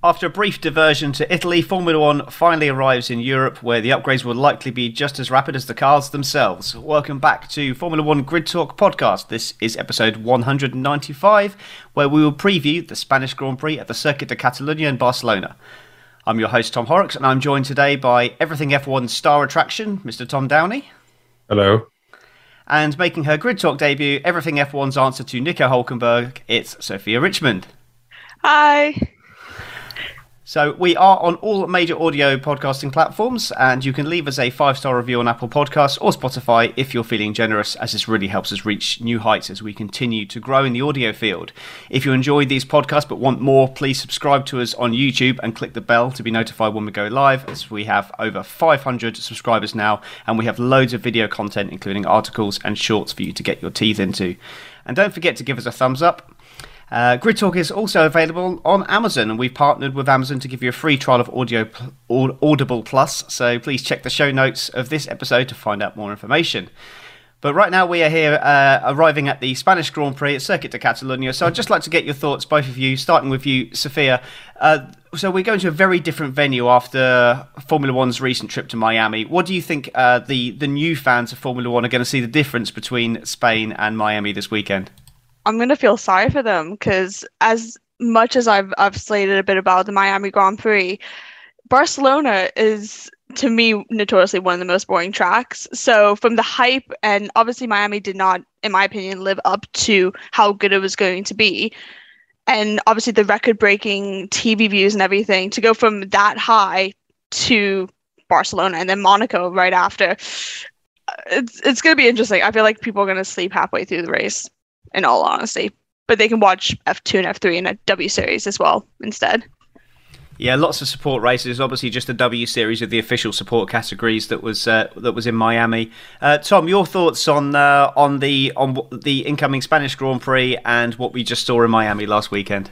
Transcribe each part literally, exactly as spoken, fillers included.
After a brief diversion to Italy, Formula One finally arrives in Europe, where the upgrades will likely be just as rapid as the cars themselves. Welcome back to Formula One Grid Talk podcast. This is episode one hundred ninety-five, where we will preview the Spanish Grand Prix at the Circuit de Catalunya in Barcelona. I'm your host, Tom Horrocks, and I'm joined today by Everything F one star attraction, Mister Tom Downey. Hello. And making her Grid Talk debut, Everything F one's answer to Nico Hulkenberg, it's Sophia Richmond. Hi. So we are on all major audio podcasting platforms, and you can leave us a five-star review on Apple Podcasts or Spotify if you're feeling generous, as this really helps us reach new heights as we continue to grow in the audio field. If you enjoy these podcasts but want more, please subscribe to us on YouTube and click the bell to be notified when we go live, as we have over five hundred subscribers now, and we have loads of video content, including articles and shorts for you to get your teeth into. And don't forget to give us a thumbs up. Uh, Grid Talk is also available on Amazon, and we've partnered with Amazon to give you a free trial of Audio Audible Plus, so please check the show notes of this episode to find out more information. But right now we are here uh, arriving at the Spanish Grand Prix at Circuit de Catalunya, so I'd just like to get your thoughts, both of you, starting with you, Sophia. Uh, so we're going to a very different venue after Formula One's recent trip to Miami. What do you think uh, the, the new fans of Formula One are going to see the difference between Spain and Miami this weekend? I'm going to feel sorry for them because as much as I've I've slated a bit about the Miami Grand Prix, Barcelona is, to me, notoriously one of the most boring tracks. So from the hype, and obviously Miami did not, in my opinion, live up to how good it was going to be. And obviously the record-breaking T V views and everything, to go from that high to Barcelona and then Monaco right after, it's, it's going to be interesting. I feel like people are going to sleep halfway through the race, in all honesty, but they can watch F two and F three in a W Series as well instead. Yeah, lots of support races. Obviously, just a W Series of the official support categories that was uh, that was in Miami. Uh, Tom, your thoughts on uh, on the on the incoming Spanish Grand Prix and what we just saw in Miami last weekend?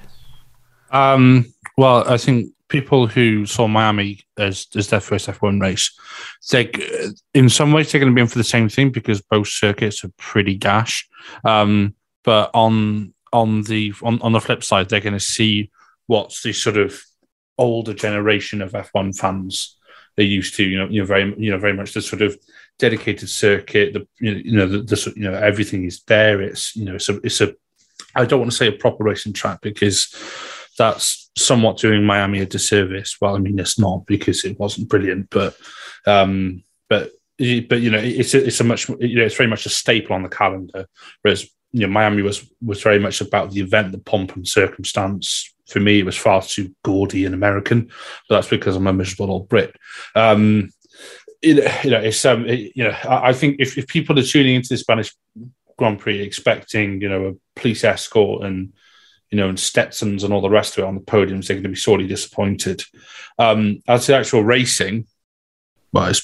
Um, well, I think people who saw Miami as as their first F one race, they in some ways they're going to be in for the same thing because both circuits are pretty gash. Um, But on on the on, on the flip side, they're going to see what's the sort of older generation of F one fans they're used to. You know, you know, very you know, very much the sort of dedicated circuit. The you know, you know, the, the you know, everything is there. It's you know, it's a, it's a. I don't want to say a proper racing track because that's somewhat doing Miami a disservice. Well, I mean, it's not because it wasn't brilliant, but um, but but you know, it's a, it's a much you know, it's very much a staple on the calendar, whereas. You know, Miami was was very much about the event, the pomp and circumstance. For me, it was far too gaudy and American, but that's because I'm a miserable old Brit. Um, it, you know, it's um, it, you know, I, I think if, if people are tuning into the Spanish Grand Prix expecting, you know, a police escort and you know, and Stetsons and all the rest of it on the podiums, they're going to be sorely disappointed. Um, as the actual racing, well, it's.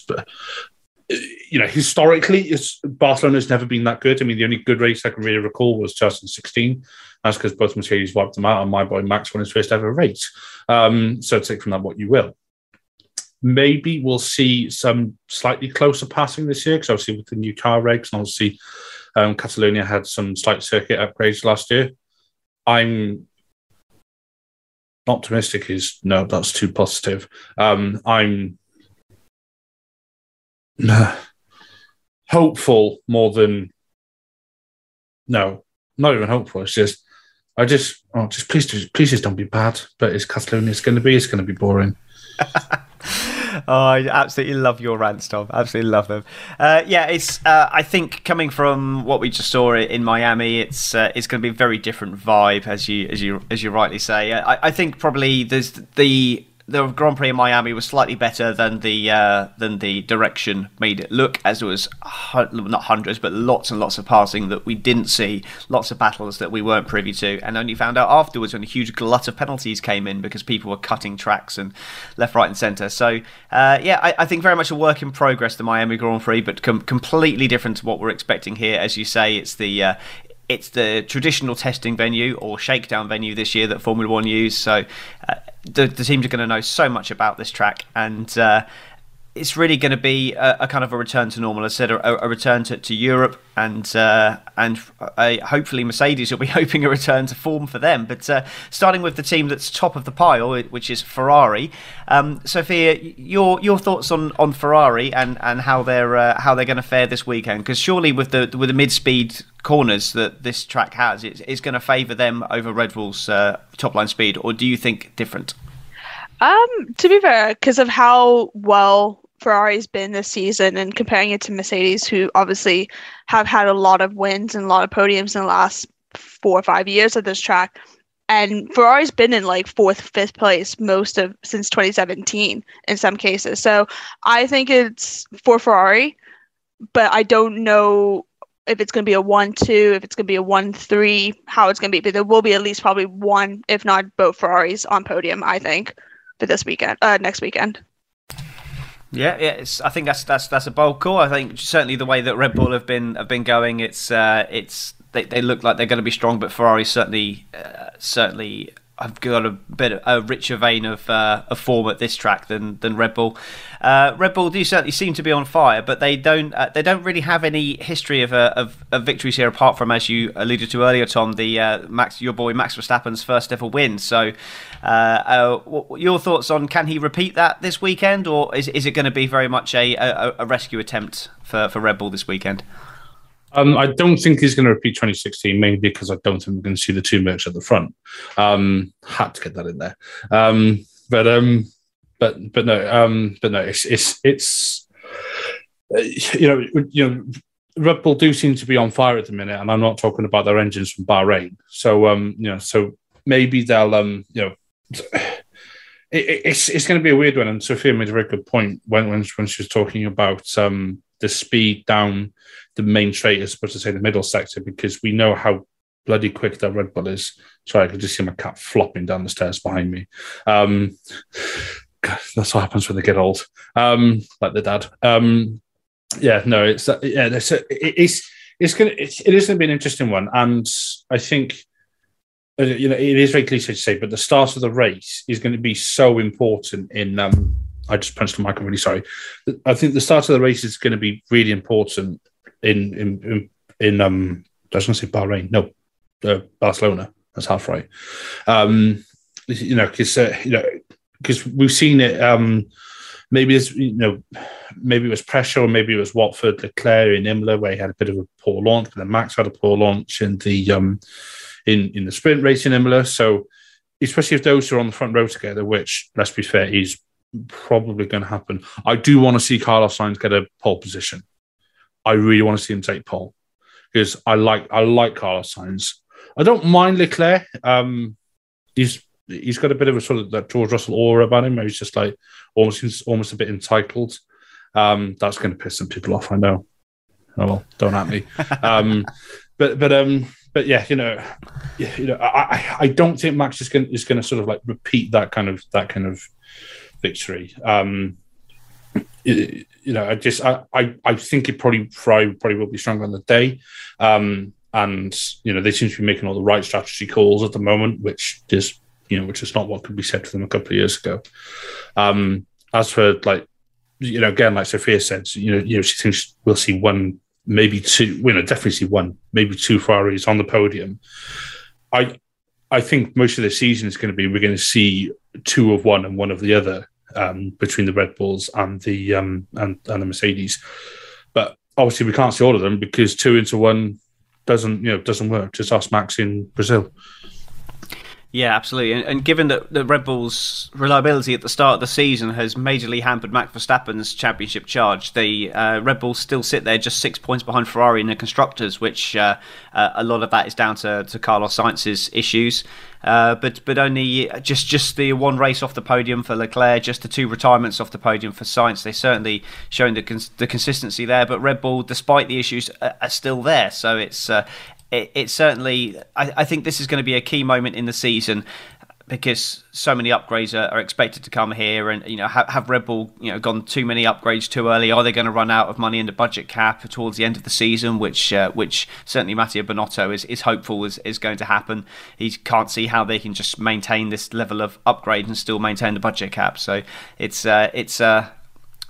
You know, historically, it's, Barcelona's never been that good. I mean, the only good race I can really recall was twenty sixteen. That's because both Mercedes wiped them out and my boy Max won his first ever race. Um, so take from that what you will. Maybe we'll see some slightly closer passing this year because obviously with the new car regs, and obviously um, Catalonia had some slight circuit upgrades last year. I'm optimistic is, no, that's too positive. Um, I'm hopeful more than no, not even hopeful. It's just I just oh, just please, just, please just don't be bad. But it's Catalonia. It's going to be. It's going to be boring. Oh, I absolutely love your rants, Tom. Absolutely love them. Uh, yeah, it's. Uh, I think coming from what we just saw in Miami, it's uh, it's going to be a very different vibe, as you as you as you rightly say. I, I think probably there's the. The Grand Prix in Miami was slightly better than the uh, than the direction made it look, as there was not hundreds but lots and lots of passing that we didn't see, lots of battles that we weren't privy to, and only found out afterwards when a huge glut of penalties came in because people were cutting tracks and left, right, and centre. So uh, yeah, I, I think very much a work in progress, the Miami Grand Prix, but com- completely different to what we're expecting here. As you say, it's the uh, It's the traditional testing venue or shakedown venue this year that Formula One use. So uh, the, the teams are going to know so much about this track. And uh, it's really going to be a, a kind of a return to normal. As I said, a, a return to, to Europe, and uh, and uh, hopefully Mercedes will be hoping a return to form for them. But uh, starting with the team that's top of the pile, which is Ferrari. Um, Sophia, your your thoughts on, on Ferrari and, and how they're uh, how they're going to fare this weekend? Because surely with the with the mid speed corners that this track has, it's, it's going to favour them over Red Bull's uh, top line speed, or do you think different? Um, to be fair, because of how well Ferrari's been this season and comparing it to Mercedes, who obviously have had a lot of wins and a lot of podiums in the last four or five years at this track, and Ferrari's been in like fourth, fifth place most of since twenty seventeen in some cases. So I think it's for Ferrari, but I don't know if it's going to be a one two, if it's going to be a one three, how it's going to be. But there will be at least probably one, if not both Ferraris on podium, I think, for this weekend, uh, next weekend. Yeah, yeah. It's, I think that's that's that's a bold call. I think certainly the way that Red Bull have been have been going, it's uh, it's they, they look like they're going to be strong, but Ferrari certainly uh, certainly have got a bit a richer vein of uh, of form at this track than than Red Bull. Uh, Red Bull do certainly seem to be on fire, but they don't uh, they don't really have any history of, uh, of of victories here, apart from, as you alluded to earlier, Tom, the uh, Max your boy Max Verstappen's first ever win. So, uh, uh, what, your thoughts on, can he repeat that this weekend, or is is it going to be very much a, a, a rescue attempt for, for Red Bull this weekend? Um, I don't think he's going to repeat twenty sixteen, mainly because I don't think we're going to see the two Mercs at the front. Um, had to get that in there, um, but um, but but no, um, but no, it's it's it's uh, you know you know Red Bull do seem to be on fire at the minute, and I'm not talking about their engines from Bahrain. So um, you know, so maybe they'll um, you know. It, it's it's going to be a weird one, and Sophia made a very good point when when, when she was talking about um, the speed down the main straight, as opposed to say the middle sector, because we know how bloody quick that Red Bull is. Sorry, I could just see my cat flopping down the stairs behind me. Um, God, that's what happens when they get old, um, like the dad. Um, yeah, no, it's uh, yeah, it's it's it's gonna it's, it is going to be an interesting one, and I think. You know, it is very cliche to say, but the start of the race is going to be so important in. Um, I just punched the mic. I'm really sorry. I think the start of the race is going to be really important in in in. in um, I was going to say Bahrain. No, uh, Barcelona. That's half right. Um, you know, because uh, you know, because we've seen it. Um, maybe it's you know, maybe it was pressure, or maybe it was Watford, Leclerc in Imola, where he had a bit of a poor launch, but then Max had a poor launch in the. Um, In, in the sprint race in Imola. So especially if those are on the front row together, which, let's be fair, is probably going to happen. I do want to see Carlos Sainz get a pole position. I really want to see him take pole, because I like I like Carlos Sainz. I don't mind Leclerc. Um, he's he's got a bit of a sort of that George Russell aura about him, where he's just like almost almost a bit entitled. Um, that's going to piss some people off, I know. Oh well, don't at me. um, but but um. But yeah, you know, you know, I, I don't think Max is going is going to sort of like repeat that kind of that kind of victory. Um, you, you know, I just I, I, I think it probably Ferrari probably will be stronger on the day, um, and you know they seem to be making all the right strategy calls at the moment, which is you know which is not what could be said to them a couple of years ago. Um, as for like you know again, like Sophia said, you know, you know she thinks we'll see one. Maybe two, you know, definitely see one, maybe two Ferraris on the podium. I I think most of the season is going to be, we're going to see two of one and one of the other um, between the Red Bulls and the um, and, and the Mercedes. But obviously we can't see all of them, because two into one doesn't, you know, doesn't work. Just ask Max in Brazil. Yeah, absolutely. And, and given that the Red Bull's reliability at the start of the season has majorly hampered Max Verstappen's championship charge, the uh, Red Bulls still sit there just six points behind Ferrari in the constructors, which uh, uh, a lot of that is down to, to Carlos Sainz's issues. Uh, but but only just, just the one race off the podium for Leclerc, just the two retirements off the podium for Sainz. They're certainly showing the cons- the consistency there. But Red Bull, despite the issues, are, are still there. So it's uh, it, it's certainly. I, I think this is going to be a key moment in the season, because so many upgrades are, are expected to come here, and you know have, have Red Bull you know gone too many upgrades too early? Are they going to run out of money in the budget cap towards the end of the season, which uh, which certainly Mattia Binotto is, is hopeful is, is going to happen. He can't see how they can just maintain this level of upgrade and still maintain the budget cap. So it's uh, it's uh,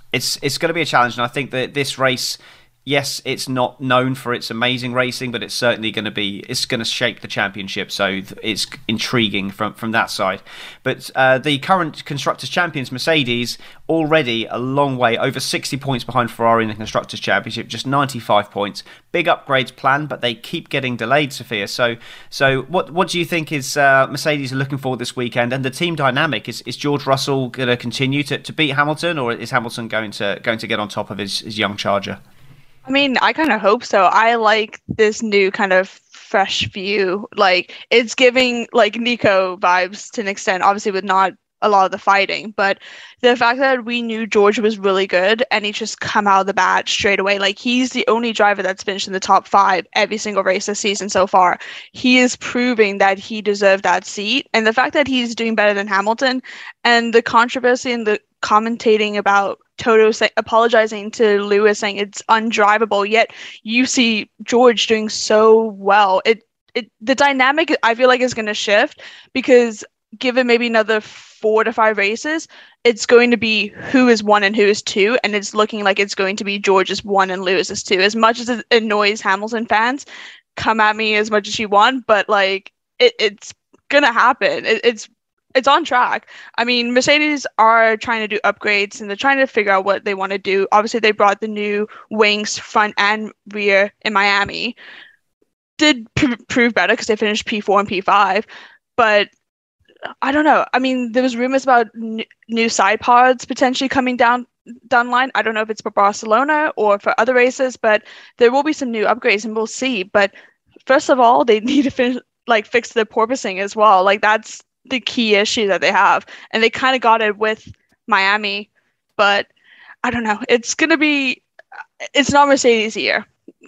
it's it's going to be a challenge, and I think that this race, yes, it's not known for its amazing racing, but it's certainly going to be, it's going to shake the championship, so it's intriguing from, from that side. But uh, the current Constructors' Champions, Mercedes, already a long way, over sixty points behind Ferrari in the Constructors' Championship, just ninety-five points. Big upgrades planned, but they keep getting delayed, Sophia. So so what what do you think is uh, Mercedes are looking for this weekend? And the team dynamic, is, is George Russell going to continue to, to beat Hamilton, or is Hamilton going to going to get on top of his, his young charger? I mean, I kind of hope so. I like this new kind of fresh view. Like, it's giving like Nico vibes to an extent, obviously with not a lot of the fighting, but the fact that we knew George was really good and he just come out of the bat straight away. Like, he's the only driver that's finished in the top five every single race this season so far. He is proving that he deserved that seat. And the fact that he's doing better than Hamilton, and the controversy and the commentating about Toto say, apologizing to Lewis saying it's undrivable, yet you see George doing so well. It it the dynamic, I feel like, is going to shift, because given maybe another four to five races, it's going to be who is one and who is two, and it's looking like it's going to be George's one and Lewis's two. As much as it annoys Hamilton fans, come at me as much as you want, but like it, it's gonna happen. It, it's It's on track. I mean, Mercedes are trying to do upgrades, and they're trying to figure out what they want to do. Obviously, they brought the new wings front and rear in Miami. Did pr- prove better because they finished P four and P five. But I don't know. I mean, there was rumors about n- new side pods potentially coming down down the line. I don't know if it's for Barcelona or for other races, but there will be some new upgrades, and we'll see. But first of all, they need to finish, like fix the porpoising as well. Like, that's the key issue that they have, and they kind of got it with Miami, but I don't know. It's gonna be, it's not Mercedes year,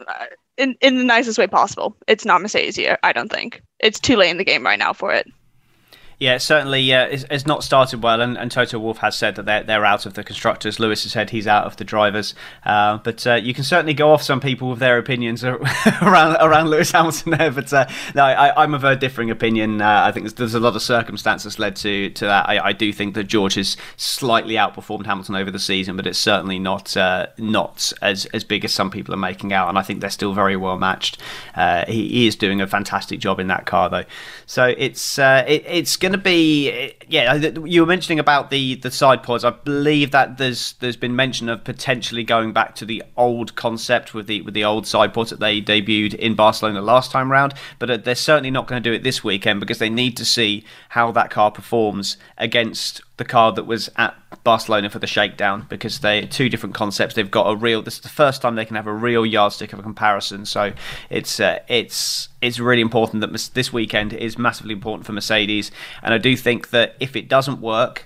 in in the nicest way possible. It's not Mercedes year. I don't think it's too late in the game right now for it. Yeah, certainly uh, it's, it's not started well, and, and Toto Wolff has said that they're, they're out of the constructors. Lewis has said he's out of the drivers. Uh, but uh, you can certainly go off some people with their opinions around around Lewis Hamilton there. But uh, no, I, I'm of a differing opinion. Uh, I think there's, there's a lot of circumstances led to, to that. I, I do think that George has slightly outperformed Hamilton over the season, but it's certainly not uh, not as, as big as some people are making out. And I think they're still very well matched. Uh, he, he is doing a fantastic job in that car, though. So it's uh, it, it's going to be, yeah, you were mentioning about the the side pods. I believe that there's there's been mention of potentially going back to the old concept with the with the old side pods that they debuted in Barcelona last time round, but they're certainly not going to do it this weekend, because they need to see how that car performs against the car that was at Barcelona for the shakedown, because they're two different concepts. They've got a real, this is the first time they can have a real yardstick of a comparison. So it's uh, it's it's really important that this weekend is massively important for Mercedes. And I do think that if it doesn't work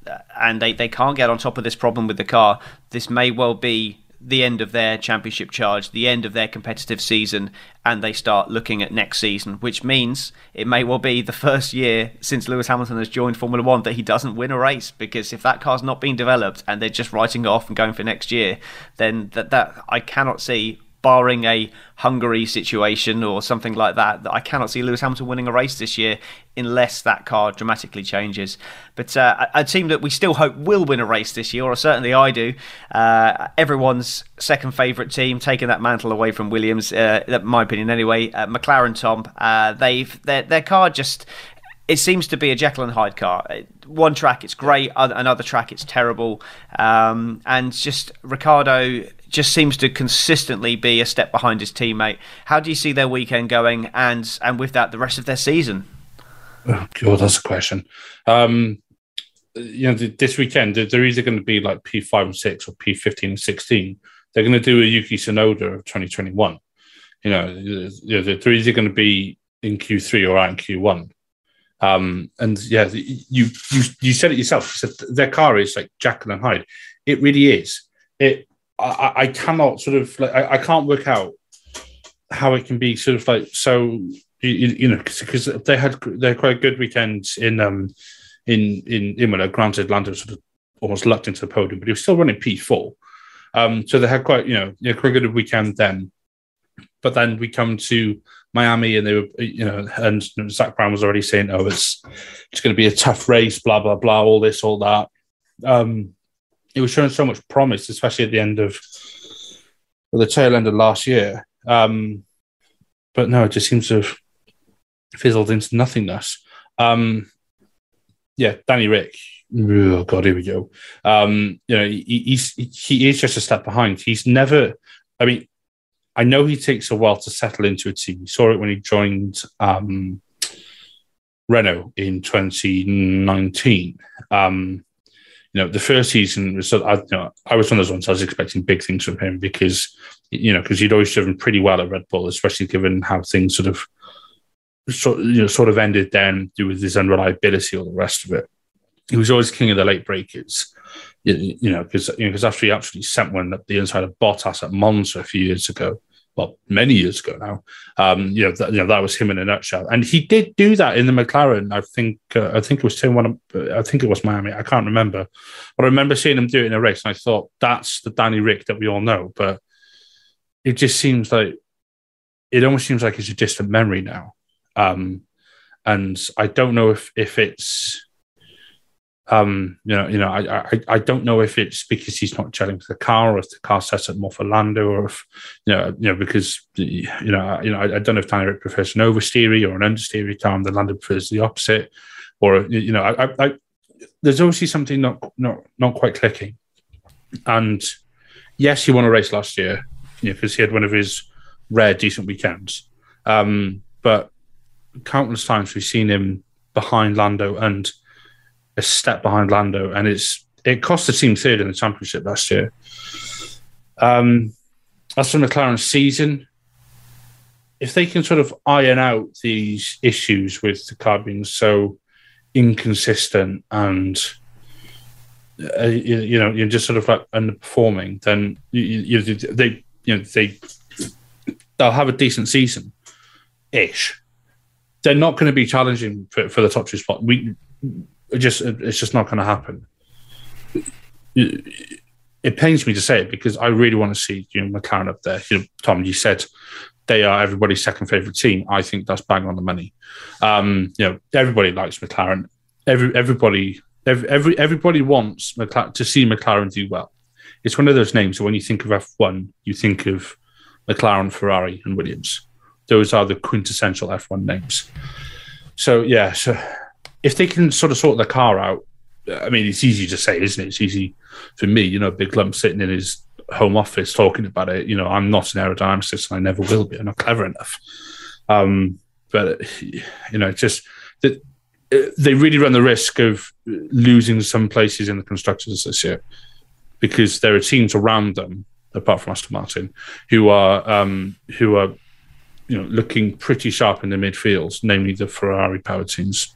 and they, they can't get on top of this problem with the car, this may well be the end of their championship charge, the end of their competitive season, and they start looking at next season, which means it may well be the first year since Lewis Hamilton has joined Formula One that he doesn't win a race, because if that car's not being developed and they're just writing it off and going for next year, then that, that I cannot see, barring a Hungary situation or something like that, that I cannot see Lewis Hamilton winning a race this year unless that car dramatically changes. But uh, a team that we still hope will win a race this year, or certainly I do, uh, everyone's second favourite team, taking that mantle away from Williams, uh, in my opinion anyway, uh, McLaren, Tom, uh, they've their, their car just... It seems to be a Jekyll and Hyde car. One track it's great, another track it's terrible, um, and just Ricciardo just seems to consistently be a step behind his teammate. How do you see their weekend going, and and with that the rest of their season? Oh God, that's a question. Um, you know, this weekend they're either going to be like P five and six or P fifteen and sixteen. They're going to do a Yuki Tsunoda of twenty twenty-one. You know, you know, they're either going to be in Q three or out in Q one. Um, and yeah, you you you said it yourself. You said their car is like Jekyll and Hyde. It really is. It. I, I cannot sort of like I, I can't work out how it can be sort of like so you, you know because they had they had quite good weekends in um in in Imola. Granted, Lando sort of almost lucked into the podium, but he was still running P four. Um, so they had quite you know, you know quite a good weekend then. But then we come to Miami, and they were, you know, and Zach Brown was already saying, "Oh, it's it's going to be a tough race, blah blah blah, all this, all that." Um, he was showing so much promise, especially at the end of the tail end of last year. Um, but no, it just seems to have fizzled into nothingness. Um, yeah, Danny Rick. Oh God, here we go. Um, you know, he, he's he is just a step behind. He's never. I mean, I know he takes a while to settle into a team. You saw it when he joined um, Renault in twenty nineteen. Um, you know, the first season was. I, you know, I was one of those ones I was expecting big things from him because you know because he'd always driven pretty well at Red Bull, especially given how things sort of sort you know sort of ended then with his unreliability, all the rest of it. He was always king of the late breakers, you, you know, because you know, because after he actually sent one at the inside of Bottas at Monza a few years ago, well, many years ago now, um, you know, that, you know, that was him in a nutshell. And he did do that in the McLaren. I think, uh, I think it was turn one. I think it was Miami. I can't remember, but I remember seeing him do it in a race, and I thought that's the Danny Rick that we all know. But it just seems like it almost seems like it's a distant memory now, um, and I don't know if if it's. Um, you know, you know, I, I, I don't know if it's because he's not gelling with the car, or if the car sets up more for Lando, or if you know, you know, because you know, you know, I, I don't know if Danny Rick prefers an oversteery or an understeery car, and then Lando prefers the opposite, or you know, I, I, I there's obviously something not not not quite clicking. And yes, he won a race last year, you know, because he had one of his rare decent weekends. Um, but countless times we've seen him behind Lando and a step behind Lando, and it's it cost the team third in the championship last year. Um, as for McLaren's season, if they can sort of iron out these issues with the car being so inconsistent and uh, you, you know you're just sort of like underperforming, then you, you, they you know they they'll have a decent season ish. They're not going to be challenging for, for the top two spot. We. It just it's just not going to happen. It, it pains me to say it because I really want to see you know McLaren up there. You know, Tom, you said they are everybody's second favorite team. I think that's bang on the money. Um, you know, everybody likes McLaren. Every everybody every, every everybody wants McLaren to see McLaren do well. It's one of those names. So when you think of F one, you think of McLaren, Ferrari, and Williams. Those are the quintessential F one names. So yeah, so. If they can sort of sort the car out, I mean, it's easy to say, isn't it? It's easy for me, you know, Big Lump sitting in his home office talking about it. You know, I'm not an aerodynamicist and I never will be. I'm not clever enough. Um, but, you know, just that they really run the risk of losing some places in the constructors this year because there are teams around them, apart from Aston Martin, who are, um, who are, you know, looking pretty sharp in the midfield, namely the Ferrari powered teams.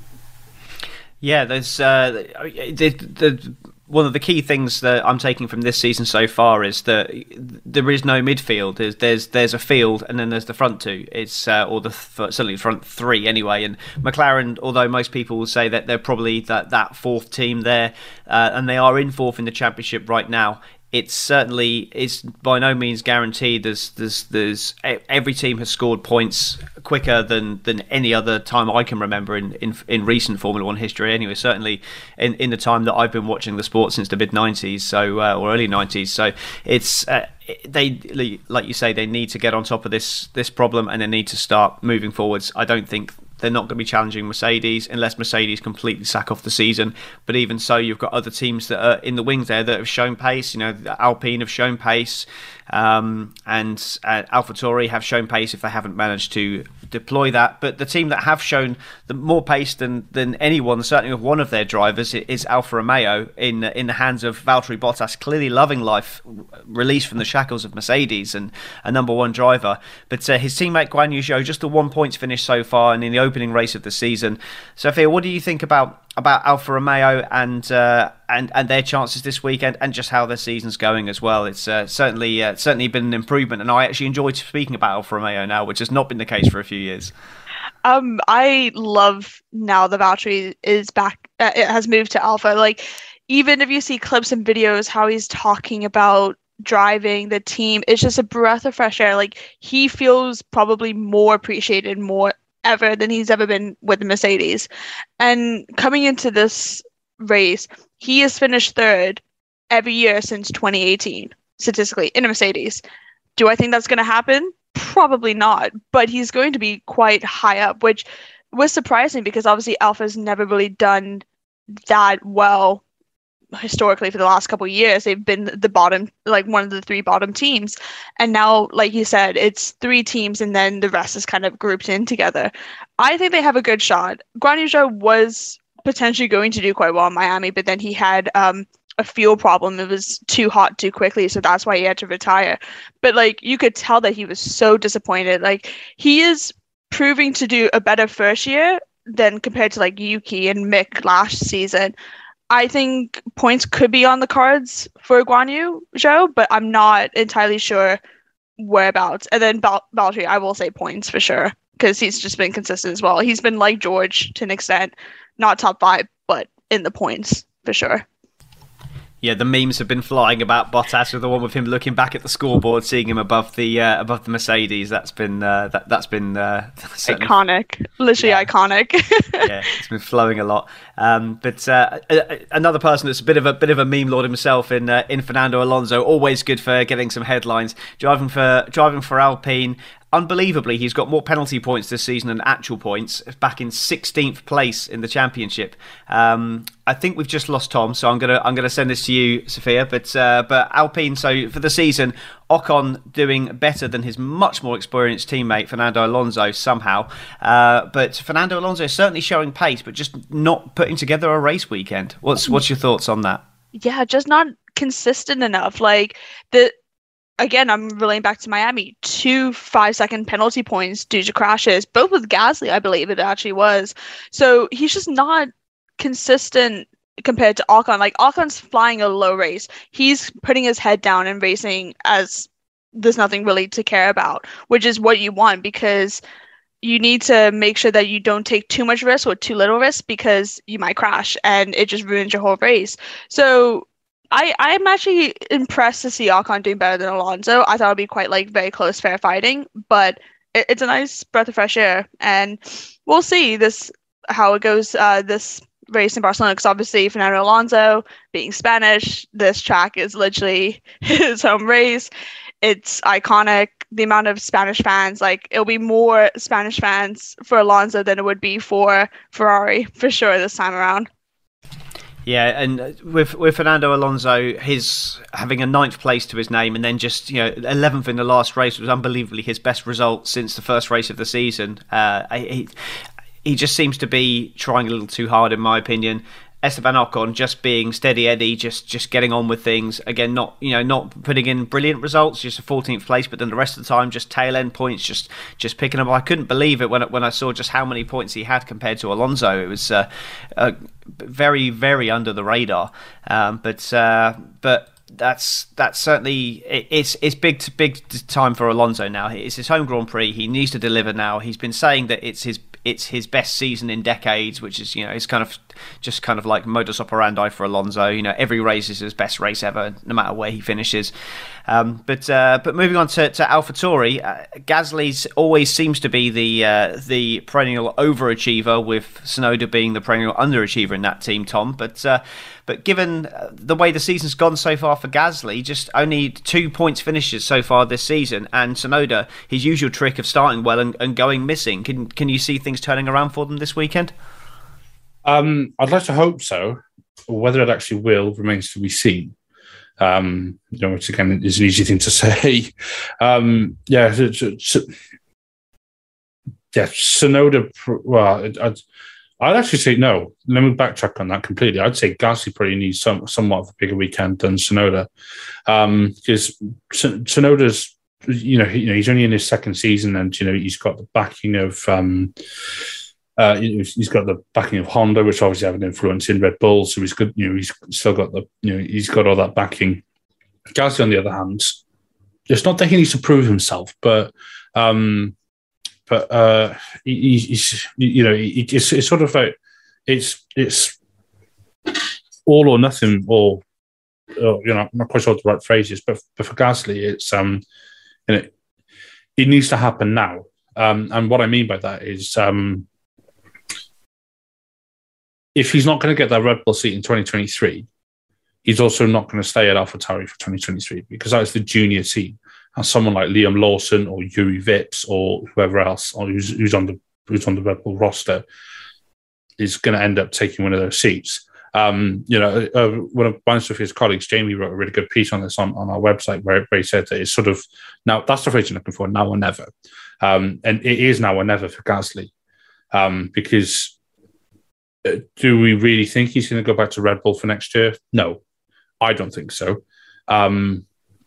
Yeah, there's uh, the, the, one of the key things that I'm taking from this season so far is that there is no midfield. There's there's, there's a field and then there's the front two. It's uh, or the certainly the front three anyway. And McLaren, although most people will say that they're probably that, that fourth team there, uh, and they are in fourth in the championship right now. It's certainly is by no means guaranteed. There's, there's, there's every team has scored points quicker than, than any other time I can remember in, in, in recent Formula One history. Anyway, certainly in, in the time that I've been watching the sport since the mid nineties, so uh, or early nineties. So it's uh, they like you say they need to get on top of this this problem and they need to start moving forwards. I don't think. They're not going to be challenging Mercedes unless Mercedes completely sack off the season. But even so, you've got other teams that are in the wings there that have shown pace. You know, Alpine have shown pace, um, and uh, AlphaTauri have shown pace if they haven't managed to deploy that. But the team that have shown the more pace than than anyone, certainly with one of their drivers, is Alfa Romeo in in the hands of Valtteri Bottas, clearly loving life, released from the shackles of Mercedes and a number one driver. But uh, his teammate Guan Yu Zhou, just the one points finish so far, and in the opening race of the season. Sophia, what do you think about about Alfa Romeo and uh, and and their chances this weekend, and just how their season's going as well? It's uh, certainly uh, certainly been an improvement, and I actually enjoy speaking about Alfa Romeo now, which has not been the case for a few years. Um, I love now the Valtteri is back. Uh, it has moved to Alpha. Like, even if you see clips and videos, how he's talking about driving the team, it's just a breath of fresh air. Like, he feels probably more appreciated, more ever than he's ever been with Mercedes. And coming into this race, he has finished third every year since twenty eighteen, statistically, in a Mercedes. Do I think that's going to happen? Probably not, but he's going to be quite high up, which was surprising because obviously Alpha's never really done that well historically for the last couple of years. They've been the bottom, like one of the three bottom teams. And now, like you said, it's three teams and then the rest is kind of grouped in together. I think they have a good shot. Guan Yu Zhou was potentially going to do quite well in Miami, but then he had um, a fuel problem. It was too hot too quickly, so that's why he had to retire. But like you could tell that he was so disappointed. Like he is proving to do a better first year than compared to like Yuki and Mick last season. I think points could be on the cards for Guan Yu Zhou, but I'm not entirely sure whereabouts. And then Bal- Valtteri, I will say points for sure, because he's just been consistent as well. He's been like George to an extent, not top five, but in the points for sure. Yeah, the memes have been flying about Bottas with the one with him looking back at the scoreboard, seeing him above the uh, above the Mercedes. That's been uh, that that's been uh, iconic, literally yeah. iconic. Yeah, it's been flowing a lot. Um, but uh, another person that's a bit of a bit of a meme lord himself in uh, in Fernando Alonso, always good for getting some headlines. Driving for driving for Alpine. Unbelievably, he's got more penalty points this season than actual points, back in sixteenth place in the championship. Um, I think we've just lost Tom, so I'm gonna I'm gonna send this to you, Sophia. But uh, but Alpine, so for the season, Ocon doing better than his much more experienced teammate Fernando Alonso somehow. Uh, but Fernando Alonso is certainly showing pace, but just not putting together a race weekend. What's what's your thoughts on that? Yeah, just not consistent enough. Like the. Again, I'm relating back to Miami. Two five-second penalty points due to crashes, both with Gasly, I believe it actually was. So he's just not consistent compared to Ocon. Like, Ocon's flying a low race. He's putting his head down and racing as there's nothing really to care about, which is what you want, because you need to make sure that you don't take too much risk or too little risk, because you might crash and it just ruins your whole race. So I, I'm actually impressed to see Ocon doing better than Alonso. I thought it'd be quite like very close, fair fighting, but it, it's a nice breath of fresh air, and we'll see this how it goes uh, this race in Barcelona. Because obviously, Fernando Alonso being Spanish, this track is literally his home race. It's iconic. The amount of Spanish fans, like it'll be more Spanish fans for Alonso than it would be for Ferrari for sure this time around. Yeah, and with with Fernando Alonso, his having a ninth place to his name, and then just you know eleventh in the last race was unbelievably his best result since the first race of the season. Uh, he he just seems to be trying a little too hard, in my opinion. Esteban Ocon just being steady Eddie, just just getting on with things. Again, not you know not putting in brilliant results, just a fourteenth place, but then the rest of the time just tail end points, just just picking up. I couldn't believe it when when I saw just how many points he had compared to Alonso. It was uh, uh, very very under the radar. Um, but uh, but. That's that's certainly it, it's it's big big time for Alonso now. It's his home Grand Prix. He needs to deliver now. He's been saying that it's his it's his best season in decades, which is you know it's kind of just kind of like modus operandi for Alonso. You know, every race is his best race ever, no matter where he finishes. Um, but uh, but moving on to to AlphaTauri, uh, Gasly's always seems to be the uh, the perennial overachiever, with Tsunoda being the perennial underachiever in that team, Tom. But uh, But given the way the season's gone so far for Gasly, just only two points finishes so far this season, and Tsunoda, his usual trick of starting well and, and going missing, can can you see things turning around for them this weekend? Um, I'd like to hope so. Whether it actually will remains to be seen. Um, you know, which again is an easy thing to say. Um, yeah, so, so, yeah, Tsunoda. Well, I'd, I'd actually say no. Let me backtrack on that completely. I'd say Gasly probably needs some somewhat of a bigger weekend than Tsunoda, um, because Tsunoda's, you know, he, you know, he's only in his second season, and you know, he's got the backing of. Um, Uh, he's got the backing of Honda, which obviously have an influence in Red Bull. So he's good. You know, he's still got the. You know, he's got all that backing. Gasly, on the other hand, it's not that he needs to prove himself, but, um, but uh, he, he's you know, it's, it's sort of like it's it's all or nothing, or, or you know, I'm not quite sure what the right phrase is, but, but for Gasly, it's um, you know, it needs to happen now. Um, and what I mean by that is um. If he's not going to get that Red Bull seat in twenty twenty-three, he's also not going to stay at AlphaTauri for twenty twenty-three because that's the junior team. And someone like Liam Lawson or Yuri Vips or whoever else or who's, who's on the who's on the Red Bull roster is going to end up taking one of those seats. Um, you know, uh, one of one of his colleagues, Jamie, wrote a really good piece on this on, on our website where, where he said that it's sort of now that's the phrase you're looking for, now or never. Um, and it is now or never for Gasly um, because uh, do we really think he's going to go back to Red Bull for next year? No, I don't think so. Um,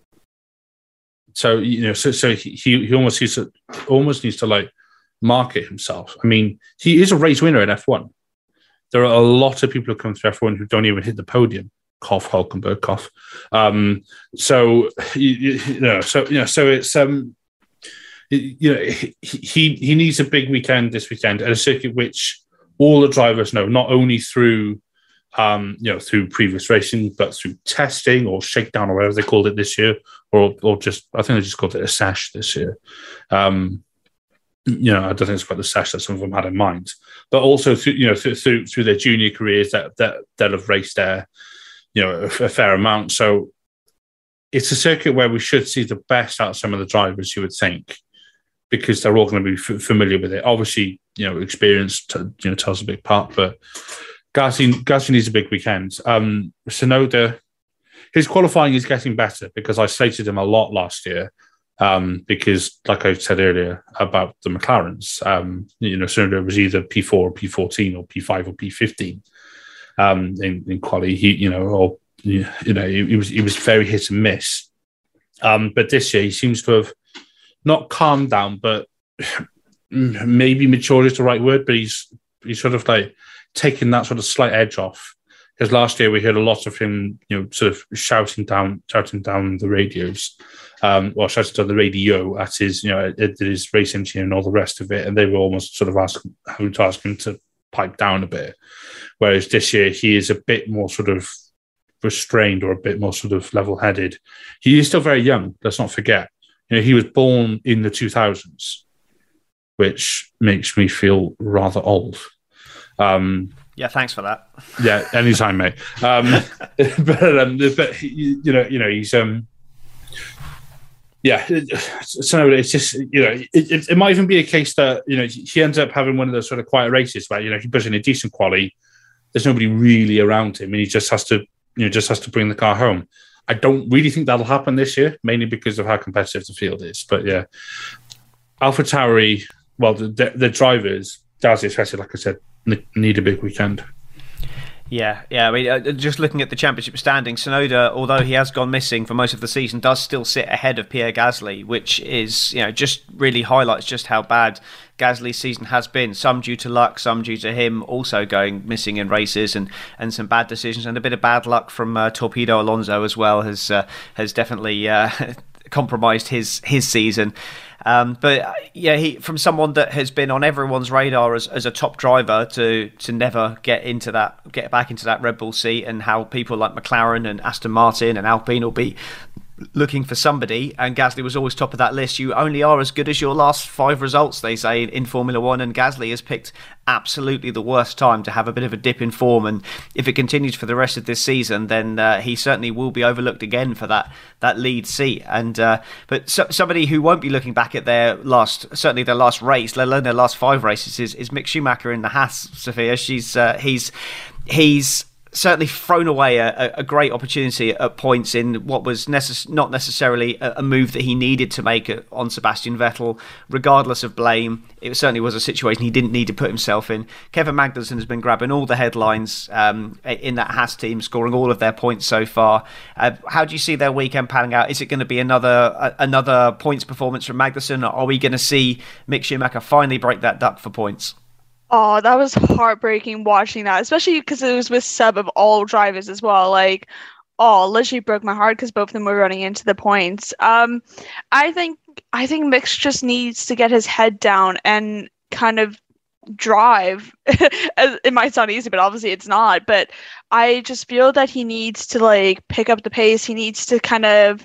so you know, so so he he almost needs to almost needs to like market himself. I mean, he is a race winner in F one. There are a lot of people who come through F one who don't even hit the podium. Cough, Hulkenberg, cough. Um, so you, you know, so you know, so it's um, you know, he he he needs a big weekend this weekend at a circuit which all the drivers know, not only through um, you know, through previous racing, but through testing or shakedown or whatever they called it this year, or or just I think they just called it a sash this year. Um, you know, I don't think it's quite the sash that some of them had in mind, but also through you know through through, through their junior careers that that that have raced there, you know, a, a fair amount. So it's a circuit where we should see the best out of some of the drivers, you would think, because they're all going to be f- familiar with it. Obviously, you know, experience t- you know tells a big part, but Gasly Gasly needs a big weekend. Um, Tsunoda, his qualifying is getting better because I slated him a lot last year. Um, because, like I said earlier about the McLarens, um, you know, Tsunoda was either P four or P fourteen or P five or P fifteen um, in, in quali. He, you know, or you know, he, he was he was very hit and miss. Um, but this year he seems to have not calmed down, but maybe matured is the right word. But he's he's sort of like taken that sort of slight edge off. Because last year we heard a lot of him, you know, sort of shouting down, shouting down the radios, um, or shouting down the radio at his, you know, at, at his race engineer and all the rest of it, and they were almost sort of asking, having to ask him to pipe down a bit. Whereas this year he is a bit more sort of restrained or a bit more sort of level-headed. He is still very young. Let's not forget. You know, he was born in the two thousands, which makes me feel rather old. Um, Yeah, thanks for that. Yeah, anytime, mate. Um, but um, but you know, you know, he's um, yeah. So it's just you know, it, it, it might even be a case that you know he ends up having one of those sort of quiet races where you know he puts in a decent quali. There's nobody really around him, and he just has to you know just has to bring the car home. I don't really think that'll happen this year, mainly because of how competitive the field is. But yeah, AlphaTauri, well, the the, the drivers, Gasly especially, like I said, need a big weekend. Yeah, yeah. I mean, uh, just looking at the championship standings, Tsunoda, although he has gone missing for most of the season, does still sit ahead of Pierre Gasly, which is, you know, just really highlights just how bad Gasly's season has been. Some due to luck, some due to him also going missing in races and, and some bad decisions, and a bit of bad luck from uh, Torpedo Alonso as well has uh, has definitely uh, compromised his his season. Um, but uh, yeah, he from someone that has been on everyone's radar as, as a top driver to to never get into that, get back into that Red Bull seat, and how people like McLaren and Aston Martin and Alpine will be looking for somebody, and Gasly was always top of that list. You only are as good as your last five results, they say in Formula One, and Gasly has picked absolutely the worst time to have a bit of a dip in form, and if it continues for the rest of this season, then uh, he certainly will be overlooked again for that that lead seat. And uh, but so, somebody who won't be looking back at their last, certainly their last race, let alone their last five races, is, is Mick Schumacher in the Haas. Sophia, she's uh, he's he's certainly thrown away a, a great opportunity at points in what was necess- not necessarily a, a move that he needed to make on Sebastian Vettel, regardless of blame. It certainly was a situation he didn't need to put himself in. Kevin Magnussen has been grabbing all the headlines um, in that Haas team, scoring all of their points so far. Uh, how do you see their weekend panning out? Is it going to be another uh, another points performance from Magnussen, or are we going to see Mick Schumacher finally break that duck for points? Oh, that was heartbreaking watching that, especially because it was with sub of all drivers as well. Like, oh, literally broke my heart because both of them were running into the points. Um, I think I think Mix just needs to get his head down and kind of drive. It might sound easy, but obviously it's not. But I just feel that he needs to like pick up the pace. He needs to kind of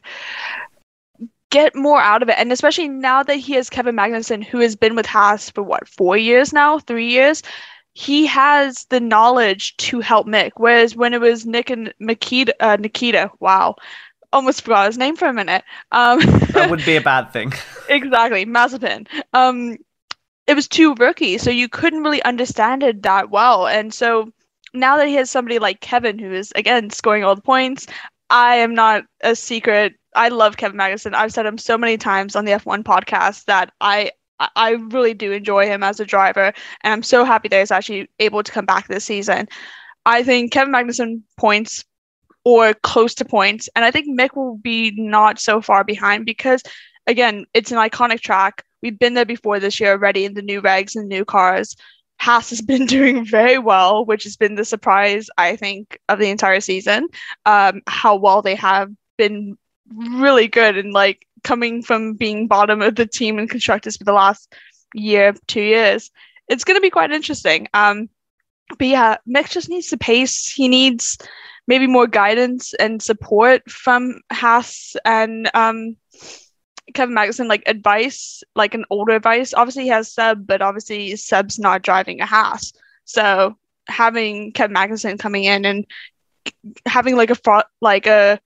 get more out of it, and especially now that he has Kevin Magnussen, who has been with Haas for what, four years now, three years. he has the knowledge to help Mick. Whereas when it was Nick and Nikita, uh, Nikita, wow, almost forgot his name for a minute. Um, that would be a bad thing. Exactly, Mazepin. Um, it was two rookies, so you couldn't really understand it that well. And so now that he has somebody like Kevin, who is, again, scoring all the points, I am not a secret. I love Kevin Magnussen. I've said him so many times on the F one podcast that I I really do enjoy him as a driver, and I'm so happy that he's actually able to come back this season. I think Kevin Magnussen points or close to points, and I think Mick will be not so far behind because, again, it's an iconic track. We've been there before this year already in the new regs and new cars. Haas has been doing very well, which has been the surprise, I think, of the entire season. Um, how well they have been really good and like coming from being bottom of the team in constructors for the last year, two years. It's going to be quite interesting. Um, but yeah, Mick just needs to pace. He needs maybe more guidance and support from Haas and um, Kevin Magnussen, like advice, like an older advice. Obviously, he has Seb, but obviously Seb's not driving a Haas. So having Kevin Magnussen coming in and having like a fro- like a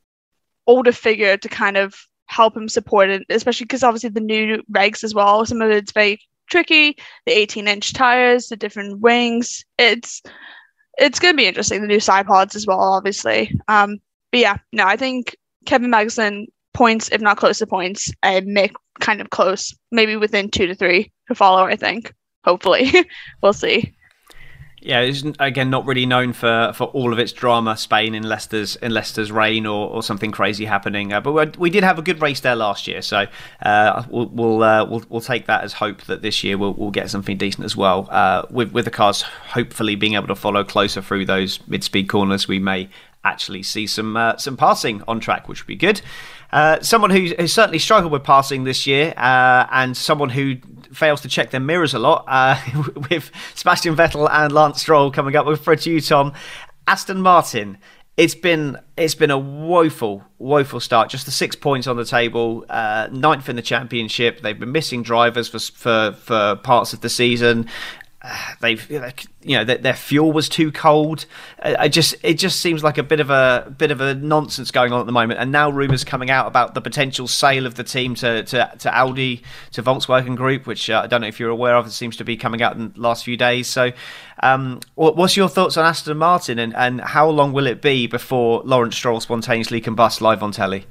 older figure to kind of help him support it, especially because obviously the new regs as well, some of it's very tricky, the eighteen inch tires, the different wings, it's it's going to be interesting, the new side pods as well, obviously. Um, but yeah, no, I think Kevin Magnussen points, if not close to points, and Mick kind of close, maybe within two to three to follow, I think, hopefully. We'll see. Yeah, it's, again, not really known for, for all of its drama, Spain in Leicester's in Leicester's reign or, or something crazy happening. Uh, but we, we did have a good race there last year, so uh, we'll we'll, uh, we'll we'll take that as hope that this year we'll we'll get something decent as well. Uh, with with the cars hopefully being able to follow closer through those mid speed corners, we may actually see some uh, some passing on track, which would be good. Uh, someone who has certainly struggled with passing this year, uh, and someone who fails to check their mirrors a lot, uh, with Sebastian Vettel and Lance Stroll coming up with Fred you, Tom. Aston Martin. It's been it's been a woeful, woeful start. Just the six points on the table, uh, ninth in the championship. They've been missing drivers for for, for parts of the season. Uh, they've, you know, their, their fuel was too cold. Uh, I just, it just seems like a bit of a bit of a nonsense going on at the moment. And now rumours coming out about the potential sale of the team to to, to Audi, to Volkswagen Group, which uh, I don't know if you're aware of. It seems to be coming out in the last few days. So, um, what's your thoughts on Aston Martin, and, and how long will it be before Lawrence Stroll spontaneously combusts live on telly?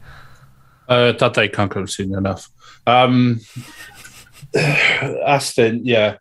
Uh, that day can't come soon enough. Um, Aston, yeah.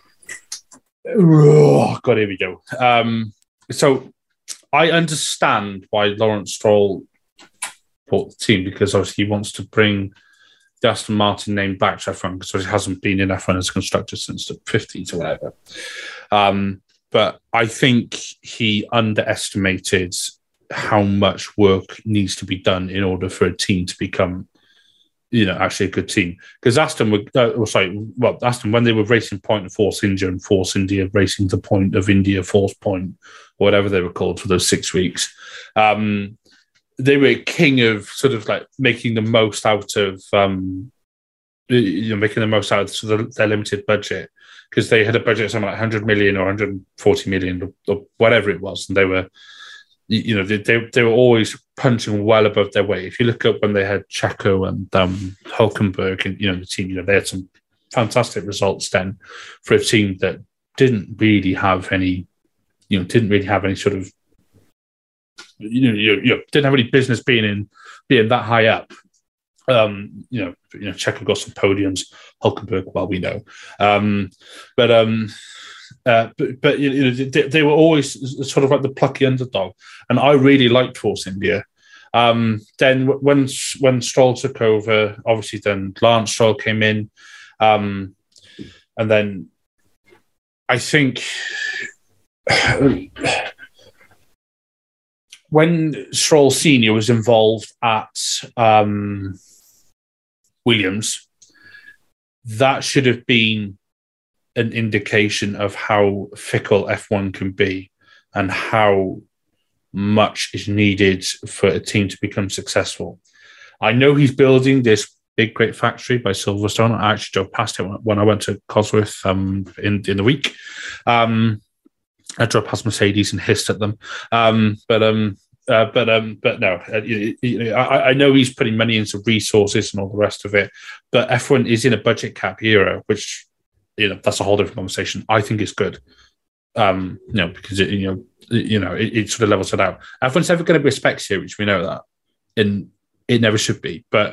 Oh, God, here we go. Um, so I understand why Lawrence Stroll bought the team, because obviously he wants to bring the Aston Martin name back to F one, because he hasn't been in F one as a constructor since the fifties or whatever. Um, but I think he underestimated how much work needs to be done in order for a team to become, you know, actually a good team. Because Aston were, uh, oh, sorry, well, Aston, when they were racing Point and Force India and Force India racing the Point of India, Force Point, or whatever they were called for those six weeks, um, they were king of sort of like making the most out of, um, you know, making the most out of sort of their limited budget, because they had a budget of something like one hundred million or one hundred forty million or, or whatever it was, and they were, you know, they, they they were always punching well above their weight. If you look up when they had Checo and um, Hulkenberg and, you know, the team, you know, they had some fantastic results then for a team that didn't really have any, you know, didn't really have any sort of, you know, you, you know didn't have any business being in being that high up. Um, you know, you know, Checo got some podiums, Hulkenberg, well, we know, um, but. Um, Uh, but, but you know, they, they were always sort of like the plucky underdog, and I really liked Force India. Um, then when when Stroll took over, obviously then Lance Stroll came in, um, and then I think when Stroll Senior was involved at um, Williams, that should have been an indication of how fickle F one can be and how much is needed for a team to become successful. I know he's building this Big Great Factory by Silverstone. I actually drove past it when I went to Cosworth um, in in the week. Um, I drove past Mercedes and hissed at them, um, but um, uh, but um, but no, uh, you, you, I, I know he's putting money into resources and all the rest of it. But F one is in a budget cap era, which, you know, that's a whole different conversation. I think it's good, um, you know, because it, you know, you know, it, it sort of levels it out. F one's never going to be a spec series, we know that, and it never should be, but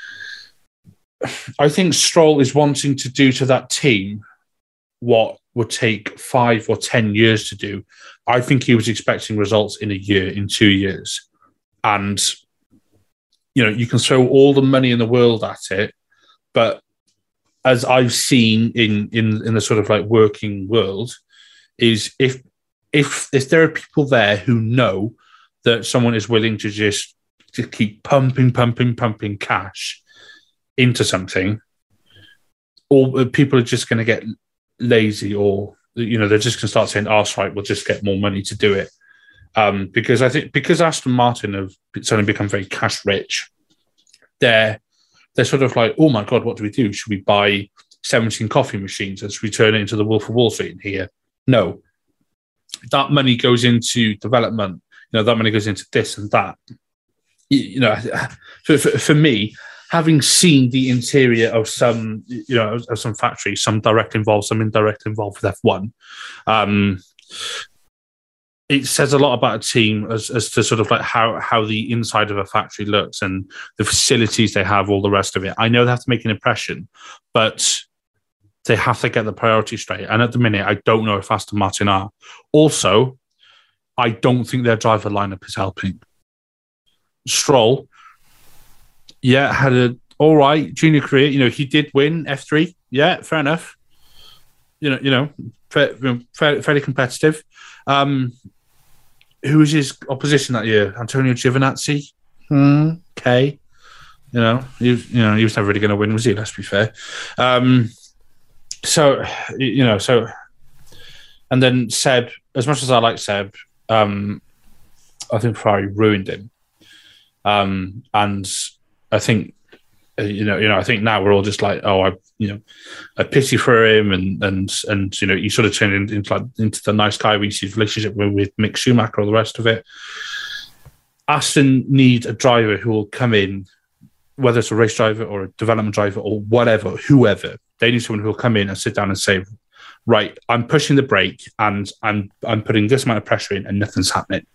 I think Stroll is wanting to do to that team what would take five or ten years to do. I think he was expecting results in a year, in two years. And, you know, you can throw all the money in the world at it, but as I've seen in in, in the sort of like working world, is if if if there are people there who know that someone is willing to just to keep pumping, pumping, pumping cash into something, or people are just going to get lazy, or, you know, they're just going to start saying, "Oh, right, we'll just get more money to do it." Um, because I think because Aston Martin have suddenly become very cash rich, they're they're sort of like, "Oh my God, what do we do? Should we buy seventeen coffee machines and should we turn it into the Wolf of Wall Street in here?" No, that money goes into development. You know, that money goes into this and that. You, you know, for, for, for me, having seen the interior of some, you know, of some factories, some direct involved, some indirect involved with F one, um, it says a lot about a team as, as to sort of like how, how the inside of a factory looks and the facilities they have, all the rest of it. I know they have to make an impression, but they have to get the priority straight. And at the minute, I don't know if Aston Martin are. Also, I don't think their driver lineup is helping. Stroll, yeah, had a all right junior career. You know, he did win F three. Yeah, fair enough. You know, you know, fair, fair, fairly competitive. Um, who was his opposition that year? Antonio Giovinazzi. Hmm. Okay. You know, he, you know, he was never really going to win, was he? Let's be fair. Um, so, you know, so, and then Seb. As much as I like Seb, um, I think Ferrari ruined him. Um, and I think, uh, you know, you know, I think now we're all just like, oh, I, you know, I pity for him, and and and you know, he sort of turned into into, like, into the nice guy we see his relationship with, with Mick Schumacher, all the rest of it. Aston need a driver who will come in, whether it's a race driver or a development driver or whatever, whoever. They need someone who will come in and sit down and say, right, I'm pushing the brake and I'm I'm putting this amount of pressure in, and nothing's happening.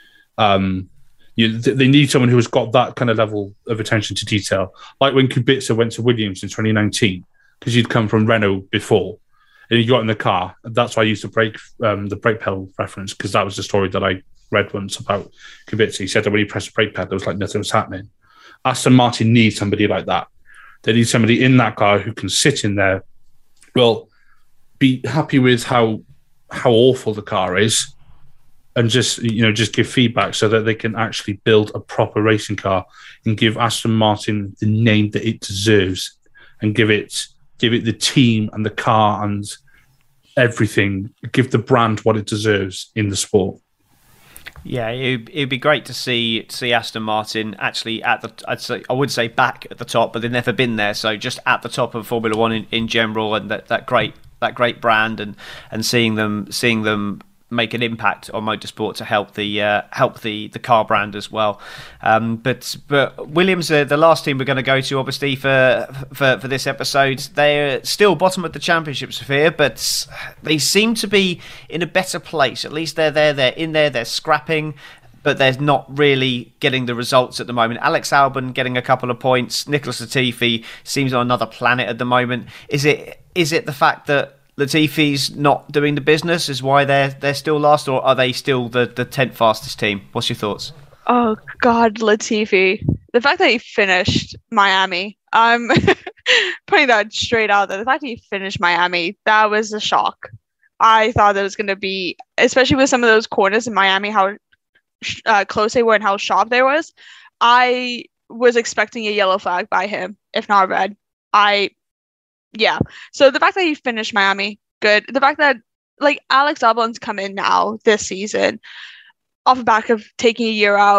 Um. You, they need someone who has got that kind of level of attention to detail. Like when Kubica went to Williams in twenty nineteen, because you'd come from Renault before, and you got in the car. That's why I used the brake, um, the brake pedal reference, because that was the story that I read once about Kubica. He said that when he pressed the brake pedal, it was like nothing was happening. Aston Martin needs somebody like that. They need somebody in that car who can sit in there, well, be happy with how how awful the car is, and just, you know, just give feedback so that they can actually build a proper racing car and give Aston Martin the name that it deserves, and give it give it the team and the car and everything, give the brand what it deserves in the sport. Yeah, it, it'd be great to see see Aston Martin actually at the, I'd say, I would say back at the top, but they've never been there. So just at the top of Formula One in, in general, and that, that great that great brand, and and seeing them seeing them. make an impact on motorsport to help the uh, help the, the car brand as well. Um, but but Williams, uh, the last team we're going to go to, obviously for, for for this episode, they're still bottom of the championship sphere, but they seem to be in a better place. At least they're there, they're in there, they're scrapping, but they're not really getting the results at the moment. Alex Albon getting a couple of points. Nicholas Latifi seems on another planet at the moment. Is it is it the fact that Latifi's not doing the business is why they're they're still last, or are they still the, the tenth fastest team? What's your thoughts? Oh God, Latifi. The fact that he finished Miami, I'm putting that straight out there. The fact that he finished Miami, that was a shock. I thought that it was going to be, especially with some of those corners in Miami, how uh, close they were and how sharp they was. I was expecting a yellow flag by him, if not red. I Yeah. So the fact that he finished Miami, good. The fact that, like, Alex Albon's come in now this season off the back of taking a year out,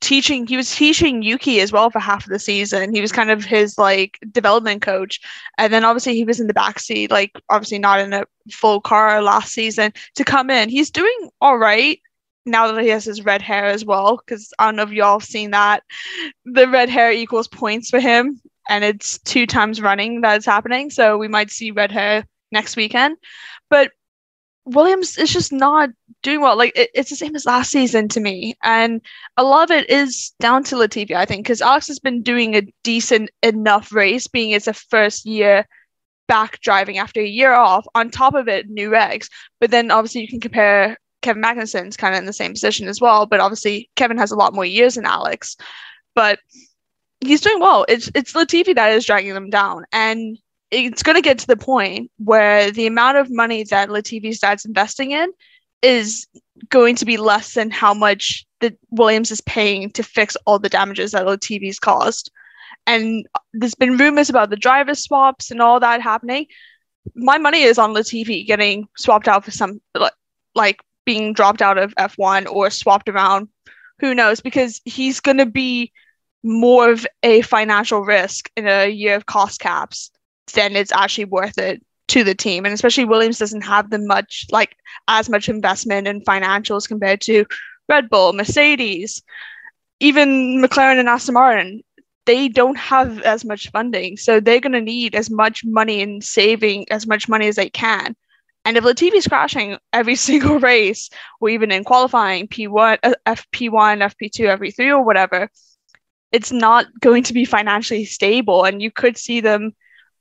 teaching he was teaching Yuki as well for half of the season. He was kind of his like development coach, and then obviously he was in the backseat, like obviously not in a full car last season to come in. He's doing all right now that he has his red hair as well, because I don't know if y'all have seen that the red hair equals points for him, and it's two times running that it's happening, so we might see red hair next weekend. But Williams is just not doing well. Like it, it's the same as last season to me, and a lot of it is down to Latifi, I think, because Alex has been doing a decent enough race, being it's a first year back driving after a year off. On top of it, new regs, but then obviously you can compare Kevin Magnussen's kind of in the same position as well, but obviously Kevin has a lot more years than Alex, but he's doing well. It's it's Latifi that is dragging them down, and it's going to get to the point where the amount of money that Latifi's dad's investing in is going to be less than how much that Williams is paying to fix all the damages that Latifi's caused. And there's been rumors about the driver swaps and all that happening. My money is on Latifi getting swapped out for some, like being dropped out of F one or swapped around. Who knows? Because he's going to be more of a financial risk in a year of cost caps then it's actually worth it to the team. And especially Williams doesn't have the much, like as much investment in financials compared to Red Bull, Mercedes, even McLaren and Aston Martin. They don't have as much funding. So they're going to need as much money in saving as much money as they can. And if Latifi's crashing every single race, or even in qualifying P one, F P one, F P two, F P three, or whatever, it's not going to be financially stable. And you could see them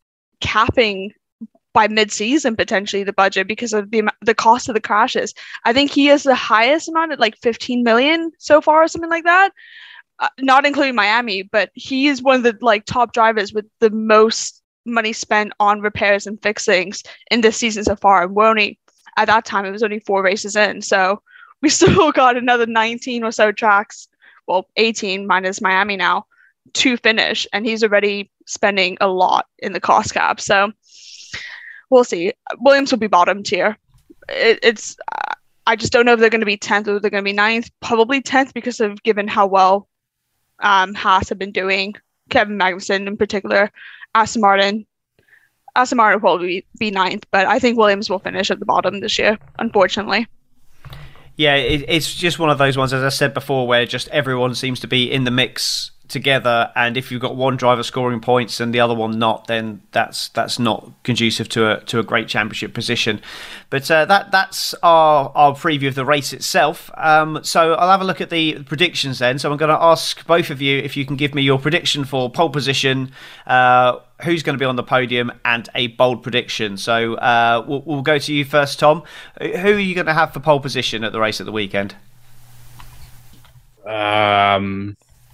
capping by mid-season potentially the budget because of the the cost of the crashes. I think he has the highest amount at like fifteen million so far or something like that, uh, not including Miami, but he is one of the like top drivers with the most money spent on repairs and fixings in this season so far. And we're only, at that time, it was only four races in, so we still got another nineteen or so tracks, well, eighteen minus Miami now, to finish, and he's already spending a lot in the cost cap. So we'll see. Williams will be bottom tier. It, it's uh, I just don't know if they're going to be tenth or they're going to be ninth. Probably tenth because of given how well um, Haas have been doing. Kevin Magnussen in particular, Aston Martin. Aston Martin will probably be ninth, but I think Williams will finish at the bottom this year, unfortunately. Yeah, it, it's just one of those ones, as I said before, where just everyone seems to be in the mix together, and if you've got one driver scoring points and the other one not, then that's that's not conducive to a to a great championship position. But uh, that that's our our preview of the race itself. Um, so I'll have a look at the predictions then. So I'm going to ask both of you if you can give me your prediction for pole position, uh, who's going to be on the podium, and a bold prediction. So uh, we'll, we'll go to you first, Tom. Who are you going to have for pole position at the race at the weekend? Um.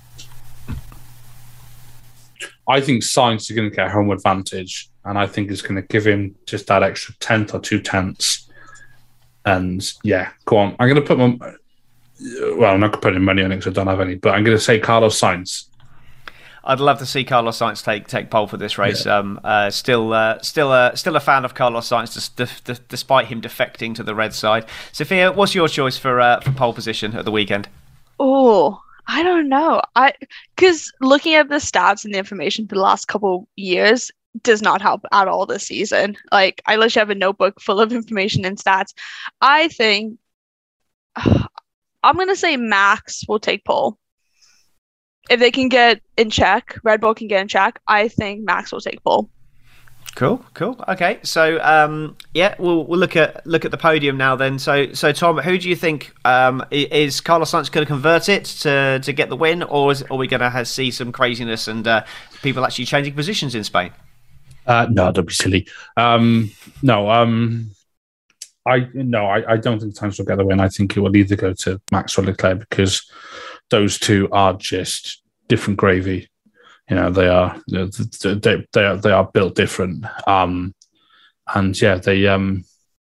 I think Sainz is going to get home advantage, and I think it's going to give him just that extra tenth or two tenths. And yeah, go on. I'm going to put my well, I'm not going to put any money on it because I don't have any, but I'm going to say Carlos Sainz. I'd love to see Carlos Sainz take take pole for this race. Yeah. Um, uh, still, uh, still, uh, still a fan of Carlos Sainz, d- d- despite him defecting to the red side. Sophia, what's your choice for uh, for pole position at the weekend? Oh. I don't know. I because looking at the stats and the information for the last couple years does not help at all this season. Like I literally have a notebook full of information and stats. I think uh, I'm gonna say Max will take pole. If they can get in check, Red Bull can get in check, I think Max will take pole. Cool, cool. Okay, so um, yeah, we'll we'll look at look at the podium now. Then, so so Tom, who do you think um, is Carlos Sainz going to convert it to to get the win, or is, are we going to see some craziness and uh, people actually changing positions in Spain? Uh, no, don't be silly. Um, no, um, I no, I, I don't think Sainz will get the win. I think it will either go to Max or Leclerc because those two are just different gravy. You know, they are they they are they are built different, um, and yeah, they. Um,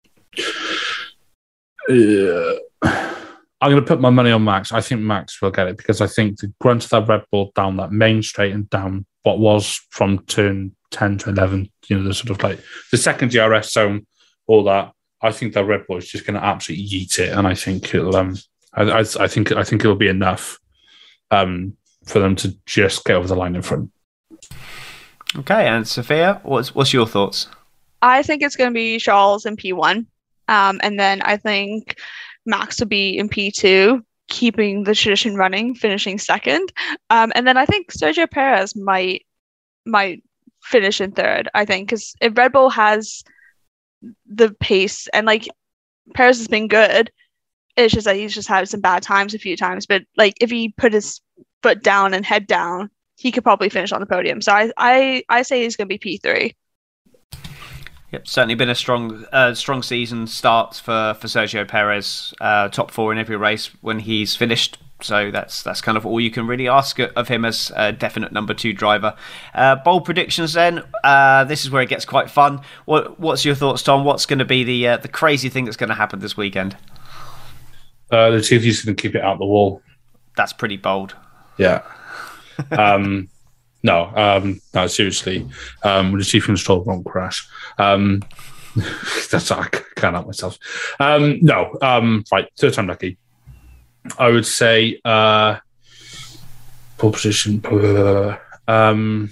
uh, I'm going to put my money on Max. I think Max will get it because I think the grunt of that Red Bull down that main straight and down what was from turn ten to eleven. You know, the sort of like the second D R S zone, all that. I think that Red Bull is just going to absolutely yeet it, and I think it'll. Um, I, I, I think I think it'll be enough um, for them to just get over the line in front. Okay, and Sophia, what's what's your thoughts? I think it's going to be Charles in P one, um, and then I think Max will be in P two, keeping the tradition running, finishing second, um, and then I think Sergio Perez might might finish in third. I think because if Red Bull has the pace and like Perez has been good, it's just that he's just had some bad times a few times. But like if he put his foot down and head down, he could probably finish on the podium. So I I, I say he's going to be P three. Yep, certainly been a strong, uh, strong season start for for Sergio Perez. Uh, top four in every race when he's finished. So that's that's kind of all you can really ask of him as a definite number two driver. Uh, bold predictions then. Uh, this is where it gets quite fun. What what's your thoughts, Tom? What's going to be the uh, the crazy thing that's going to happen this weekend? Uh, the Latifi's going to keep it out the wall. That's pretty bold. Yeah. Um, no, um, no, seriously. Um, Latifi and Stroll won't crash. Um, that's I can't help myself. Um, no, um, right, third time lucky. I would say uh, pole position. Uh, um,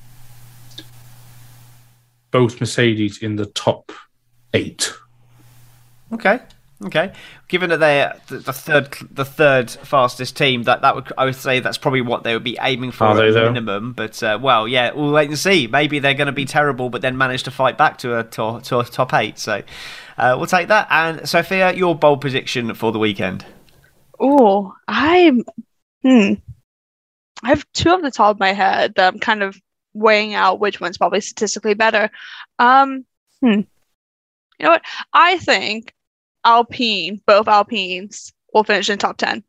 both Mercedes in the top eight. Okay. Okay. Given that they're the third, the third fastest team, that, that would I would say that's probably what they would be aiming for Are at they, minimum. But uh, well, yeah, we'll wait and see. Maybe they're going to be terrible, but then manage to fight back to a to, to a top eight. So uh, we'll take that. And Sophia, your bold prediction for the weekend. Oh, I'm. Hmm. I have two off the top of my head that I'm kind of weighing out which one's probably statistically better. Um. Hmm. You know what? I think Alpine, both Alpines, will finish in top ten.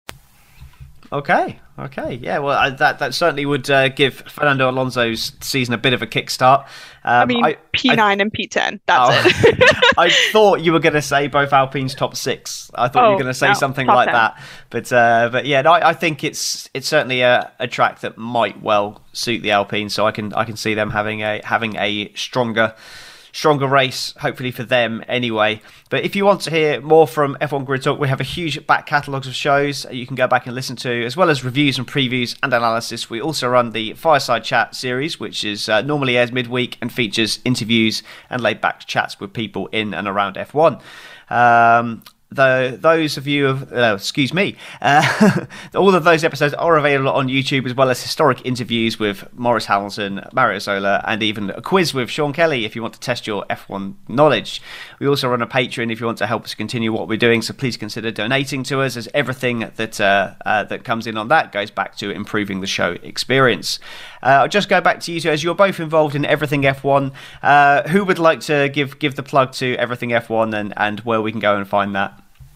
Okay, okay, yeah. Well, I, that that certainly would uh, give Fernando Alonso's season a bit of a kickstart. Um, I mean, I, P nine I, and P ten. That's oh, it. I thought you were going to say both Alpines top six. I thought oh, you were going to say no, something top like ten. that. But uh, but yeah, no, I, I think it's it's certainly a, a track that might well suit the Alpines. So I can I can see them having a having a stronger. Stronger race, hopefully for them anyway. But if you want to hear more from F one Grid Talk, we have a huge back catalogue of shows you can go back and listen to, as well as reviews and previews and analysis. We also run the Fireside Chat series, which is uh, normally airs midweek and features interviews and laid back chats with people in and around F one. Um, The, those of you, of, uh, excuse me, uh, all of those episodes are available on YouTube, as well as historic interviews with Maurice Hamilton, Mario Zola, and even a quiz with Sean Kelly if you want to test your F one knowledge. We also run a Patreon if you want to help us continue what we're doing, so please consider donating to us, as everything that uh, uh, that comes in on that goes back to improving the show experience. Uh, I'll just go back to you two, as you're both involved in Everything F one. Uh, who would like to give give the plug to Everything F one and, and where we can go and find that?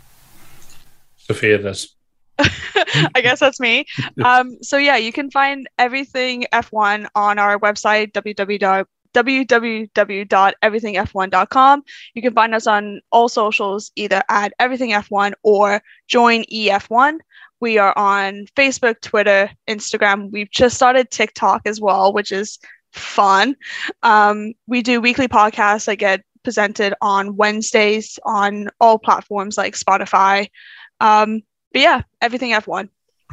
Sophia does. I guess that's me. Um, so yeah, you can find Everything F one on our website, w w w dot everything f one dot com. You can find us on all socials, either at Everything F one or Join E F one. We are on Facebook, Twitter, Instagram. We've just started TikTok as well, which is fun. Um, we do weekly podcasts that get presented on Wednesdays on all platforms like Spotify. Um, but yeah, Everything F one.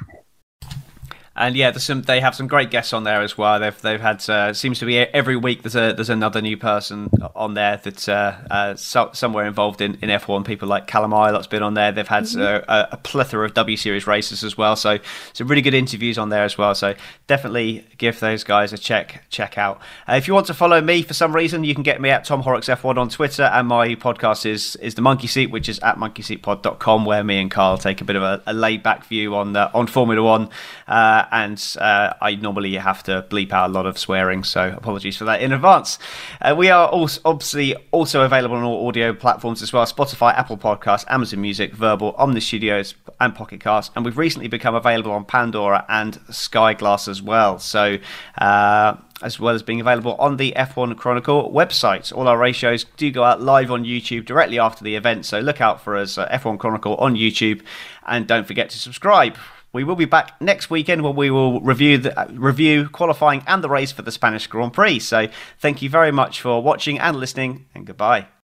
And yeah, there's some. They have some great guests on there as well. They've they've had uh, seems to be every week there's a there's another new person on there that's uh, uh, so, somewhere involved in, in F one. People like Callum Ilot's been on there. They've had mm-hmm. uh, a, a plethora of W Series races as well. So some really good interviews on there as well. So definitely give those guys a check check out. Uh, if you want to follow me for some reason, you can get me at Tom Horrocks F one on Twitter, and my podcast is is the Monkey Seat, which is at monkey seat pod dot com, where me and Carl take a bit of a, a laid back view on uh, on Formula One. Uh, and uh, I normally have to bleep out a lot of swearing, so apologies for that in advance. Uh, we are also obviously also available on all audio platforms as well: Spotify, Apple Podcasts, Amazon Music, Verbal, Omni Studios, and Pocket Cast. And we've recently become available on Pandora and Sky Glass as well. So, uh, as well as being available on the F one Chronicle website. All our ratios do go out live on YouTube directly after the event, so look out for us, uh, F one Chronicle on YouTube, and don't forget to subscribe. We will be back next weekend when we will review the uh, review qualifying and the race for the Spanish Grand Prix. So thank you very much for watching and listening, and goodbye.